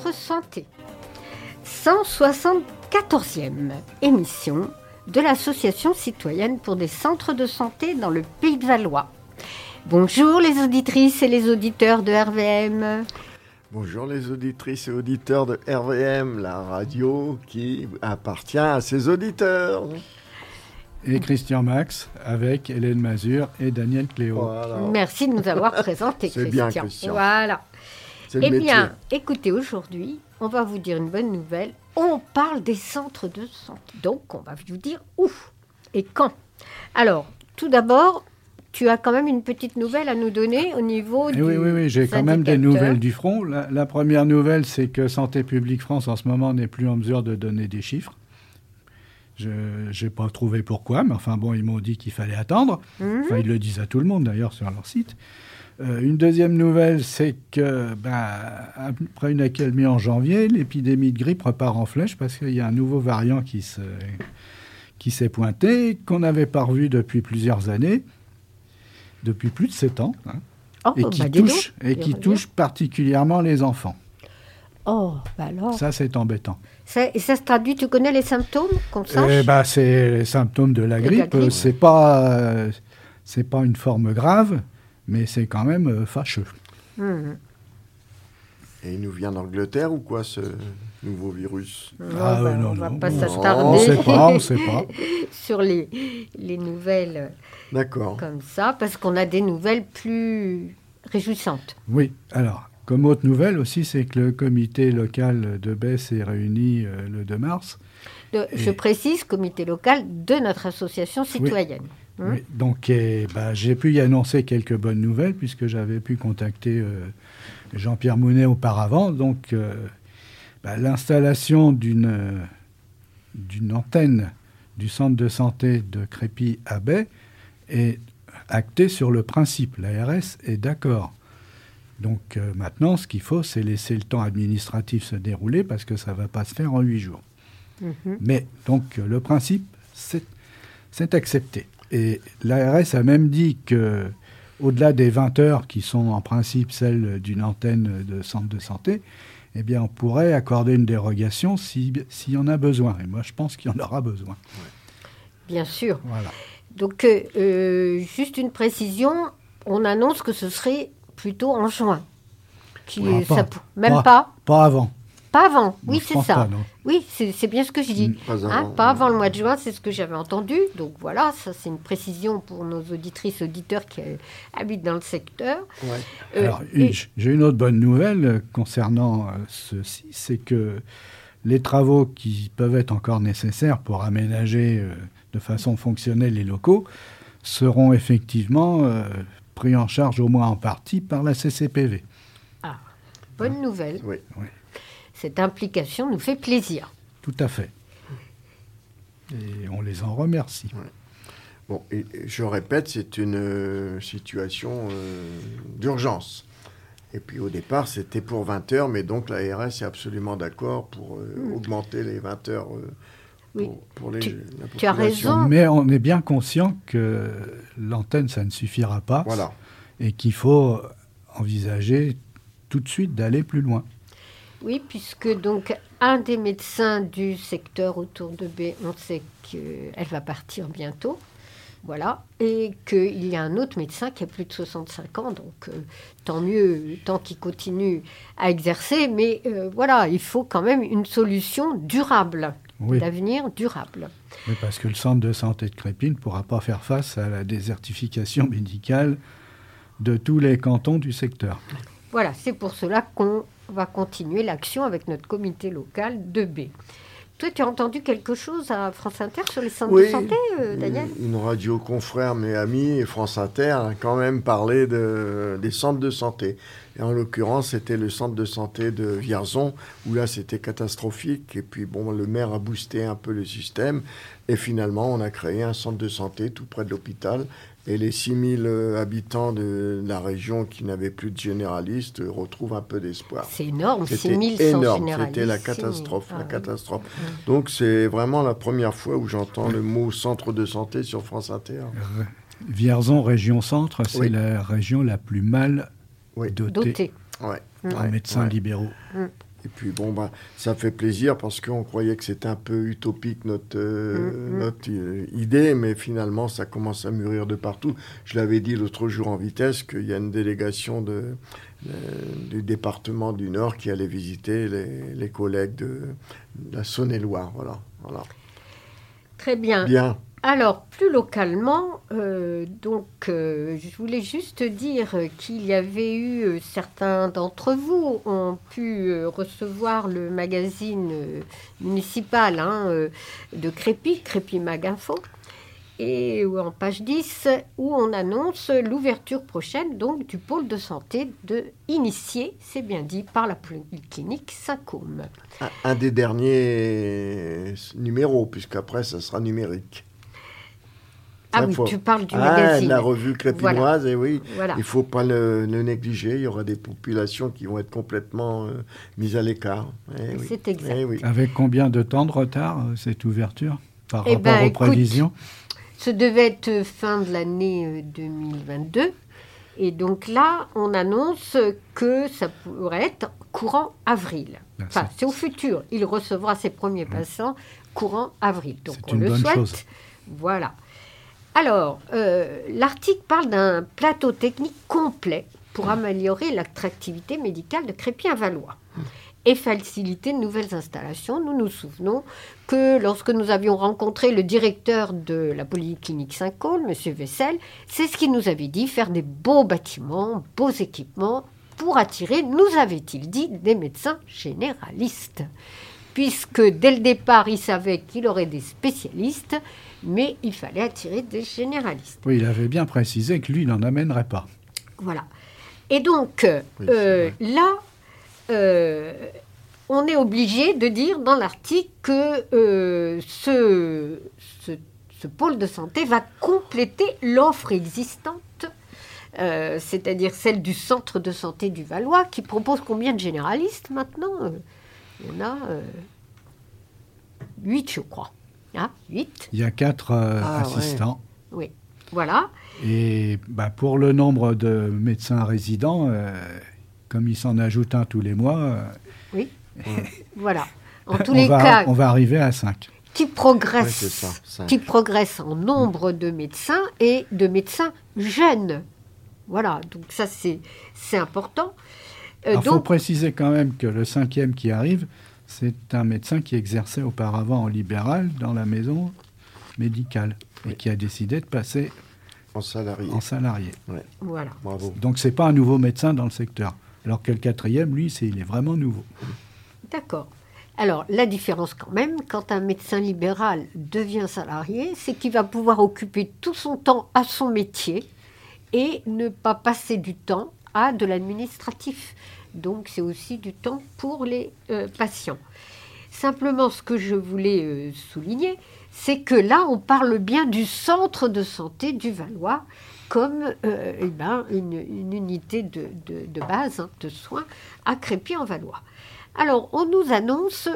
votre santé. 174e émission de l'Association citoyenne pour des centres de santé dans le Pays de Valois. Bonjour les auditrices et les auditeurs de RVM. Bonjour les auditrices et auditeurs de RVM, la radio qui appartient à ses auditeurs. Et Christian Max avec Hélène Mazur et Daniel Cléo. Voilà. Merci de nous avoir présenté, Christian. C'est bien, Christian. Voilà. Eh bien, écoutez, aujourd'hui, on va vous dire une bonne nouvelle. On parle des centres de santé. Donc, on va vous dire où et quand. Alors, tout d'abord, tu as quand même une petite nouvelle à nous donner au niveau du Oui, j'ai quand même des nouvelles du front. La première nouvelle, c'est que Santé publique France, en ce moment, n'est plus en mesure de donner des chiffres. Je n'ai pas trouvé pourquoi, mais enfin bon, ils m'ont dit qu'il fallait attendre. Enfin, ils le disent à tout le monde, d'ailleurs, sur leur site. Une deuxième nouvelle, c'est que, après une accalmie en janvier, l'épidémie de grippe repart en flèche parce qu'il y a un nouveau variant qui s'est pointé, qu'on n'avait pas revu depuis plusieurs années, depuis plus de 7 ans, qui touche particulièrement les enfants. Oh, alors. Ça, c'est embêtant. Et ça se traduit, tu connais les symptômes qu'on sache c'est les symptômes de la grippe. C'est pas une forme grave, mais c'est quand même fâcheux. Et il nous vient d'Angleterre ou quoi, ce nouveau virus? On va pas s'attarder. On ne sait pas. Sur les nouvelles comme ça, parce qu'on a des nouvelles plus réjouissantes. Oui, alors, comme autre nouvelle aussi, c'est que le comité local de Baie s'est réuni le 2 mars. Je précise, comité local de notre association citoyenne. Oui, donc j'ai pu y annoncer quelques bonnes nouvelles puisque j'avais pu contacter Jean-Pierre Mounet auparavant. Donc l'installation d'une antenne du centre de santé de Crépy à Baie est actée sur le principe. L'ARS est d'accord. Donc maintenant, ce qu'il faut, c'est laisser le temps administratif se dérouler parce que ça ne va pas se faire en 8 jours. Mais donc le principe, c'est accepté. Et l'ARS a même dit qu'au-delà des 20 heures qui sont en principe celles d'une antenne de centre de santé, eh bien, on pourrait accorder une dérogation s'il y en a besoin. Et moi, je pense qu'il y en aura besoin. Bien sûr. Voilà. Donc, juste une précision, on annonce que ce serait plutôt en juin. Pas avant. Pas avant, non, oui, c'est ça. Pas, oui, c'est bien ce que je dis. Pas avant le mois de juin, c'est ce que j'avais entendu. Donc voilà, ça c'est une précision pour nos auditrices, auditeurs qui habitent dans le secteur. Ouais. Alors, j'ai une autre bonne nouvelle concernant ceci, c'est que les travaux qui peuvent être encore nécessaires pour aménager de façon fonctionnelle les locaux seront effectivement pris en charge au moins en partie par la CCPV. Ah, bonne nouvelle. Oui. Cette implication nous fait plaisir. Tout à fait. Et on les en remercie. Ouais. Bon, et je répète, c'est une situation d'urgence. Et puis au départ, c'était pour 20 heures, mais donc l'ARS est absolument d'accord pour augmenter les 20 heures pour la population. Tu as raison. Mais on est bien conscient que l'antenne, ça ne suffira pas. Voilà. Et qu'il faut envisager tout de suite d'aller plus loin. Oui, puisque donc un des médecins du secteur autour de Baie, on sait qu'elle va partir bientôt, voilà, et qu'il y a un autre médecin qui a plus de 65 ans, donc tant mieux, tant qu'il continue à exercer, mais voilà, il faut quand même une solution durable, d'avenir durable. Oui, parce que le centre de santé de Crépy ne pourra pas faire face à la désertification médicale de tous les cantons du secteur. Voilà, c'est pour cela qu'on va continuer l'action avec notre comité local de Baie. Toi, tu as entendu quelque chose à France Inter sur les centres de santé, Daniel ? Une radio confrère, mes amis, et France Inter a quand même parlé des centres de santé. Et en l'occurrence, c'était le centre de santé de Vierzon, où là, c'était catastrophique. Et puis, le maire a boosté un peu le système. Et finalement, on a créé un centre de santé tout près de l'hôpital. Et les 6000 habitants de la région qui n'avaient plus de généralistes retrouvent un peu d'espoir. C'est énorme, 6000 sans généralistes. C'était la catastrophe. Donc, c'est vraiment la première fois où j'entends le mot centre de santé sur France Inter. Vierzon, région centre, c'est la région la plus mal dotée en médecins libéraux. Et puis bon, ça fait plaisir parce qu'on croyait que c'était un peu utopique notre idée, mais finalement ça commence à mûrir de partout. Je l'avais dit l'autre jour en vitesse qu'il y a une délégation du département du Nord qui allait visiter les collègues de la Saône-et-Loire. Voilà. Très bien. Bien. Alors, plus localement, je voulais juste dire qu'il y avait eu, certains d'entre vous ont pu recevoir le magazine municipal de Crépy Maginfo, et en page 10, où on annonce l'ouverture prochaine donc, du pôle de santé initié, c'est bien dit, par la polyclinique Saint-Côme. Un des derniers numéros, puisqu'après, ça sera numérique. Ah oui, tu parles du magazine. La revue crépinoise, voilà. Et oui, voilà. Il ne faut pas le négliger. Il y aura des populations qui vont être complètement mises à l'écart. C'est exact. Oui. Avec combien de temps de retard, cette ouverture, par rapport aux prévisions ? Ce devait être fin de l'année 2022. Et donc là, on annonce que ça pourrait être courant avril. Enfin, c'est au futur. Il recevra ses premiers patients courant avril. Donc on le souhaite. Chose. Voilà. Alors, l'article parle d'un plateau technique complet pour améliorer l'attractivité médicale de Crépy-en-Valois et faciliter de nouvelles installations. Nous nous souvenons que lorsque nous avions rencontré le directeur de la polyclinique Saint-Côme, M. Vessel, c'est ce qu'il nous avait dit, faire des beaux bâtiments, beaux équipements pour attirer, nous avait-il dit, des médecins généralistes. Puisque dès le départ, il savait qu'il aurait des spécialistes, mais il fallait attirer des généralistes. Oui, il avait bien précisé que lui, il n'en amènerait pas. Voilà. Et donc, là, on est obligé de dire dans l'article que ce pôle de santé va compléter l'offre existante, c'est-à-dire celle du centre de santé du Valois, qui propose combien de généralistes maintenant Il y en a 8, je crois. 8. Il y a 4 assistants. Ouais. Oui, voilà. Et pour le nombre de médecins résidents, comme il s'en ajoute un tous les mois... oui, voilà. En tous les cas... On va arriver à 5. Qui progresse en nombre de médecins et de médecins jeunes. Voilà, donc ça c'est important. Il faut préciser quand même que le 5e qui arrive, c'est un médecin qui exerçait auparavant en libéral dans la maison médicale et qui a décidé de passer en salarié. Ouais. Voilà. Bravo. Donc c'est pas un nouveau médecin dans le secteur. Alors que le 4e, lui, il est vraiment nouveau. D'accord. Alors, la différence quand même, quand un médecin libéral devient salarié, c'est qu'il va pouvoir occuper tout son temps à son métier et ne pas passer du temps à de l'administratif. Donc, c'est aussi du temps pour les patients. Simplement, ce que je voulais souligner, c'est que là, on parle bien du centre de santé du Valois comme une unité de base de soins à Crépy-en-Valois. Alors, on nous annonce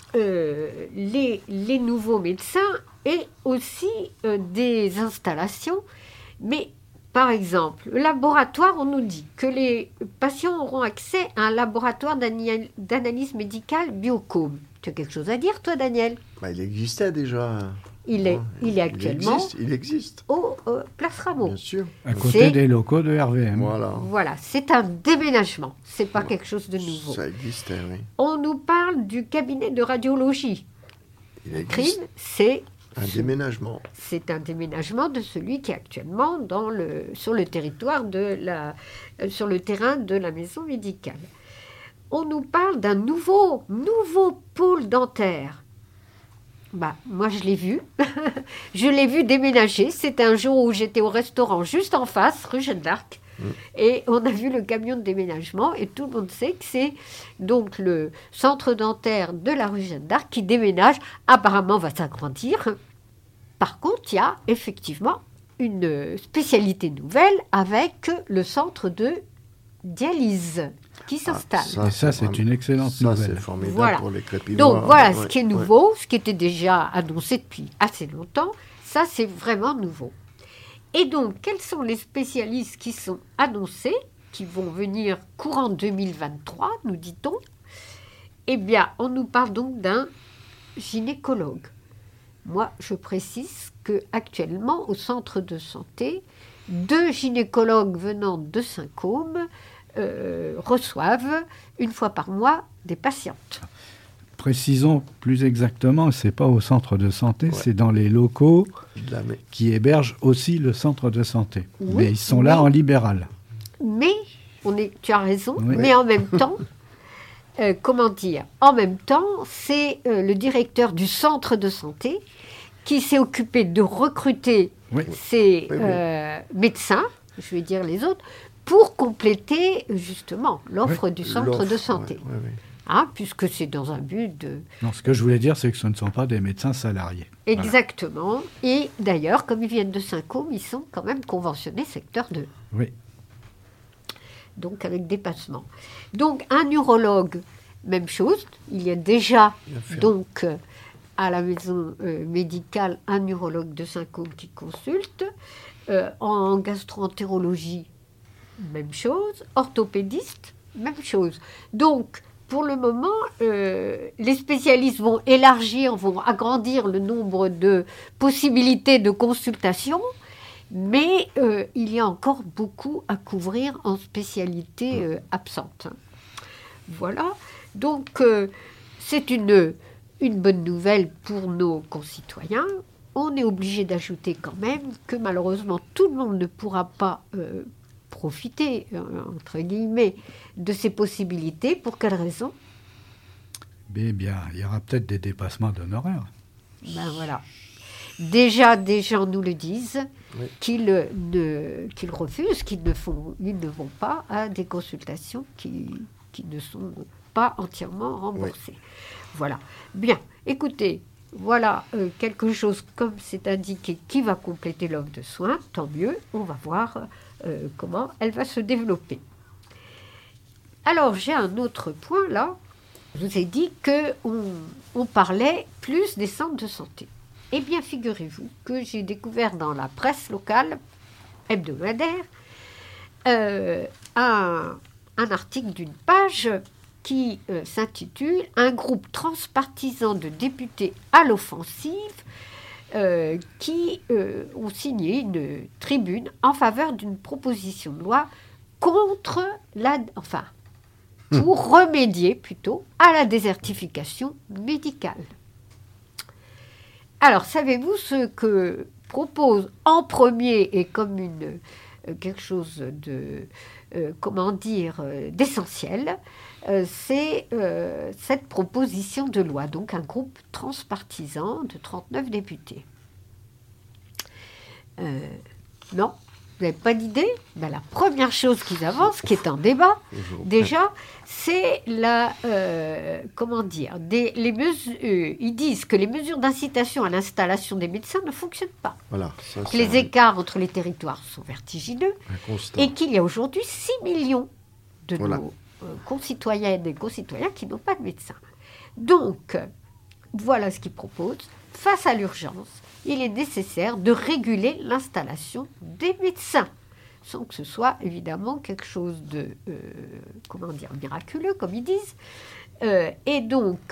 les nouveaux médecins et aussi des installations. Mais, par exemple, le laboratoire, on nous dit que les patients auront accès à un laboratoire d'analyse médicale Biocom. Tu as quelque chose à dire, toi, Daniel ? Il existait déjà. Il est actuellement... Il existe. Au Place Rameau. Bien sûr. À côté des locaux de RVM. Voilà, c'est un déménagement. C'est pas quelque chose de nouveau. Ça existait, oui. On nous parle du cabinet de radiologie. Il existe. C'est un déménagement. C'est un déménagement de celui qui est actuellement sur le territoire sur le terrain de la maison médicale. On nous parle d'un nouveau pôle dentaire. Moi, je l'ai vu. Je l'ai vu déménager. C'était un jour où j'étais au restaurant juste en face, rue Jeanne d'Arc. Et on a vu le camion de déménagement. Et tout le monde sait que c'est donc le centre dentaire de la rue Jeanne d'Arc qui déménage. Apparemment, va s'agrandir. Par contre, il y a effectivement une spécialité nouvelle avec le centre de dialyse qui s'installe. Ça, c'est une excellente nouvelle. C'est formidable pour les Crépinois. Donc voilà, ce qui est nouveau, ce qui était déjà annoncé depuis assez longtemps, ça c'est vraiment nouveau. Et donc, quels sont les spécialistes qui sont annoncés, qui vont venir courant 2023, nous dit-on. Eh bien, on nous parle donc d'un gynécologue. Moi, je précise qu'actuellement, au centre de santé, 2 gynécologues venant de Saint-Côme reçoivent une fois par mois des patientes. Précisons plus exactement, ce n'est pas au centre de santé, c'est dans les locaux qui hébergent aussi le centre de santé. Oui, mais ils sont là en libéral. Mais, tu as raison, mais en même temps, en même temps, c'est le directeur du centre de santé qui s'est occupé de recruter ces médecins, je vais dire les autres, pour compléter justement l'offre du centre de santé. Puisque c'est dans un but de... Non, ce que je voulais dire, c'est que ce ne sont pas des médecins salariés. Exactement. Voilà. Et d'ailleurs, comme ils viennent de Saint-Côme, ils sont quand même conventionnés secteur 2. Oui. Donc, avec dépassement. Donc, un urologue, même chose. Il y a déjà, donc, à la maison médicale, un urologue de Saint-Côme qui consulte. En gastro-entérologie, même chose. Orthopédiste, même chose. Donc, pour le moment, les spécialistes vont élargir, vont agrandir le nombre de possibilités de consultation, mais il y a encore beaucoup à couvrir en spécialité absente. Voilà, donc c'est une bonne nouvelle pour nos concitoyens. On est obligé d'ajouter quand même que malheureusement tout le monde ne pourra pas profiter, entre guillemets, de ces possibilités. Pour quelle raison ? Eh bien, il y aura peut-être des dépassements d'honoraires. Ben voilà. Déjà, des gens nous le disent, qu'ils refusent, ils ne vont pas à des consultations qui ne sont pas entièrement remboursées. Voilà. Bien, écoutez, voilà quelque chose, comme c'est indiqué, qui va compléter l'offre de soins. Tant mieux, on va voir comment elle va se développer. Alors, j'ai un autre point là. Je vous ai dit qu'on parlait plus des centres de santé. Eh bien, figurez-vous que j'ai découvert dans la presse locale hebdomadaire un article d'une page qui s'intitule « Un groupe transpartisan de députés à l'offensive » qui ont signé une tribune en faveur d'une proposition de loi contre pour remédier plutôt à la désertification médicale. Alors, savez-vous ce que propose en premier et comme quelque chose de, d'essentiel, c'est cette proposition de loi, donc un groupe transpartisan de 39 députés. Non, vous n'avez pas d'idée ? Ben, la première chose qu'ils avancent, qui est en débat, déjà, c'est les mesures. Ils disent que les mesures d'incitation à l'installation des médecins ne fonctionnent pas. Voilà, que les écarts entre les territoires sont vertigineux et qu'il y a aujourd'hui 6 millions de nos concitoyennes et concitoyens qui n'ont pas de médecin. Donc, voilà ce qu'ils proposent. Face à l'urgence, il est nécessaire de réguler l'installation des médecins, sans que ce soit évidemment quelque chose de, miraculeux, comme ils disent. Et donc,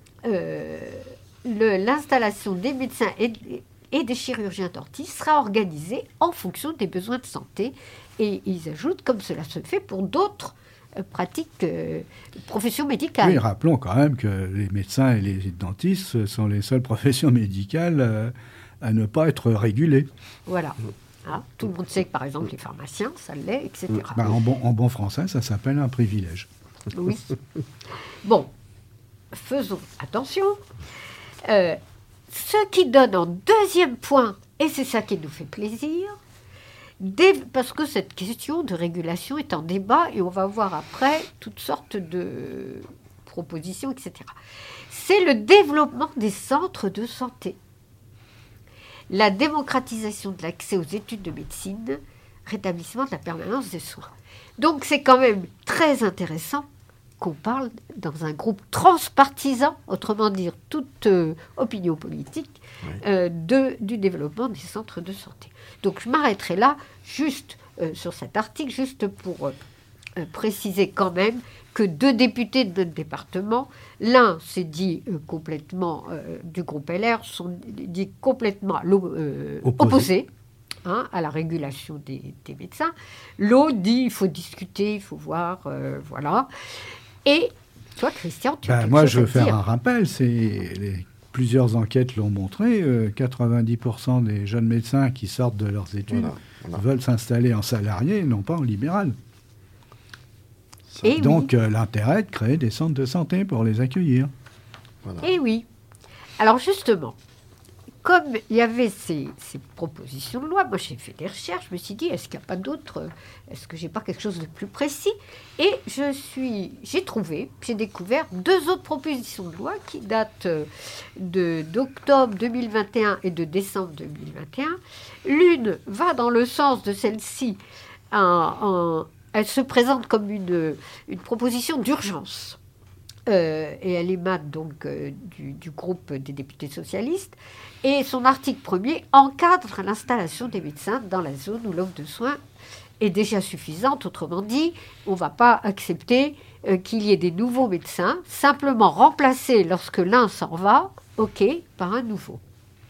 l'installation des médecins et des chirurgiens dentistes sera organisée en fonction des besoins de santé. Et ils ajoutent, comme cela se fait pour d'autres pratiques, professions médicales. Oui, rappelons quand même que les médecins et les dentistes sont les seules professions médicales à ne pas être régulées. Voilà. Tout le monde sait que, par exemple, les pharmaciens, ça l'est, etc. En bon français, ça s'appelle un privilège. Oui. Bon, faisons attention. Ce qui donne en deuxième point, et c'est ça qui nous fait plaisir, parce que cette question de régulation est en débat et on va voir après toutes sortes de propositions, etc. C'est le développement des centres de santé, la démocratisation de l'accès aux études de médecine, rétablissement de la permanence des soins. Donc c'est quand même très intéressant qu'on parle dans un groupe transpartisan, autrement dire toute opinion politique, du développement des centres de santé. Donc je m'arrêterai là, juste sur cet article, juste pour préciser quand même que 2 députés de notre département, l'un s'est dit complètement du groupe LR, sont dit complètement opposés à la régulation des médecins. L'autre dit il faut discuter, il faut voir, voilà. Et toi, Christian, tu as moi, je veux dire. faire un rappel. Plusieurs enquêtes l'ont montré. 90% des jeunes médecins qui sortent de leurs études veulent s'installer en salarié et non pas en libéral. Et donc, l'intérêt de créer des centres de santé pour les accueillir. Voilà. Et oui. Alors, justement, comme il y avait ces propositions de loi, moi, j'ai fait des recherches, je me suis dit, est-ce qu'il n'y a pas d'autres... Est-ce que je n'ai pas quelque chose de plus précis? Et j'ai découvert 2 autres propositions de loi qui datent d'octobre 2021 et de décembre 2021. L'une va dans le sens de celle-ci elle se présente comme une proposition d'urgence. Et elle émane donc du groupe des députés socialistes. Et son article 1er encadre l'installation des médecins dans la zone où l'offre de soins est déjà suffisante. Autrement dit, on ne va pas accepter qu'il y ait des nouveaux médecins, simplement remplacés lorsque l'un s'en va, par un nouveau.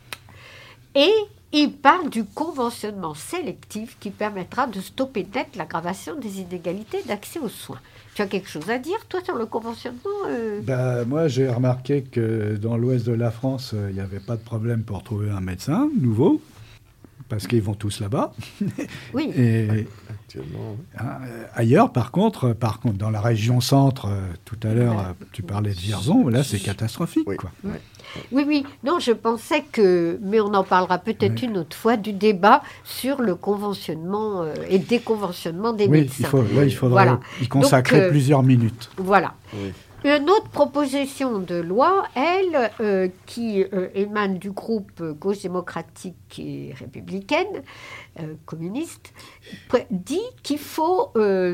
Et il parle du conventionnement sélectif qui permettra de stopper net l'aggravation des inégalités d'accès aux soins. Tu as quelque chose à dire, toi, sur le conventionnement Moi, j'ai remarqué que dans l'ouest de la France, il n'y avait pas de problème pour trouver un médecin nouveau, parce qu'ils vont tous là-bas. Oui. Et actuellement. Ailleurs, par contre, dans la région centre, tout à l'heure, tu parlais de Vierzon, là, c'est catastrophique, quoi. Oui. Non, je pensais mais on en parlera peut-être une autre fois, du débat sur le conventionnement et déconventionnement des médecins. Il faudra y consacrer plusieurs minutes. Voilà. Oui. Une autre proposition de loi, elle, qui émane du groupe Gauche démocratique et républicaine, communiste, dit qu'il faut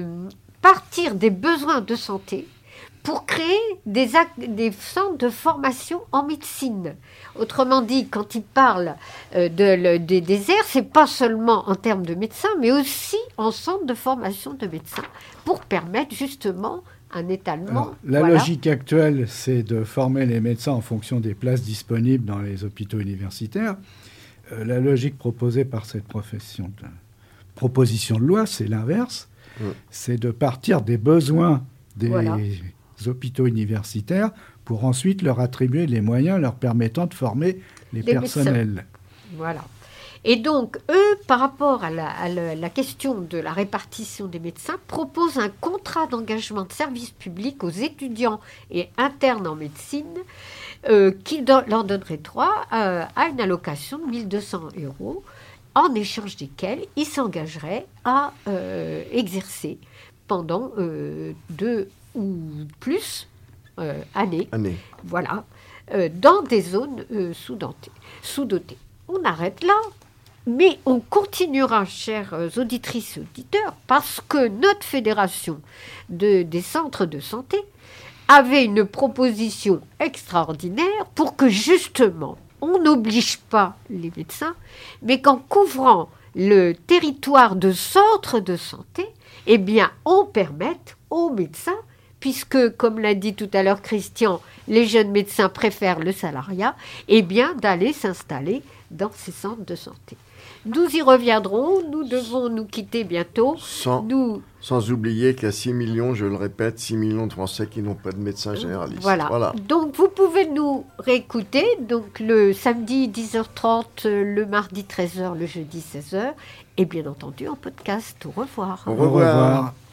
partir des besoins de santé pour créer des centres de formation en médecine. Autrement dit, quand il parle des déserts, c'est pas seulement en termes de médecins, mais aussi en centres de formation de médecins, pour permettre justement un étalement. Alors, la logique actuelle, c'est de former les médecins en fonction des places disponibles dans les hôpitaux universitaires. La logique proposée par cette proposition de loi, c'est l'inverse. C'est de partir des besoins des hôpitaux universitaires pour ensuite leur attribuer les moyens leur permettant de former les personnels. Médecins. Voilà. Et donc, eux, par rapport à la question de la répartition des médecins, proposent un contrat d'engagement de service public aux étudiants et internes en médecine qui leur donnerait droit à une allocation de 1 200 € en échange desquels ils s'engageraient à exercer pendant 2 ou plus années. Voilà, dans des zones sous-dotées. On arrête là. Mais on continuera, chères auditrices et auditeurs, parce que notre fédération des centres de santé avait une proposition extraordinaire pour que justement on n'oblige pas les médecins, mais qu'en couvrant le territoire de centres de santé, eh bien on permette aux médecins, puisque, comme l'a dit tout à l'heure Christian, les jeunes médecins préfèrent le salariat, eh bien d'aller s'installer dans ces centres de santé. Nous y reviendrons, nous devons nous quitter bientôt. Sans oublier qu'il y a 6 millions, je le répète, 6 millions de Français qui n'ont pas de médecin généraliste. Voilà. Donc vous pouvez nous réécouter donc le samedi 10h30, le mardi 13h, le jeudi 16h, et bien entendu en podcast. Au revoir. Au revoir.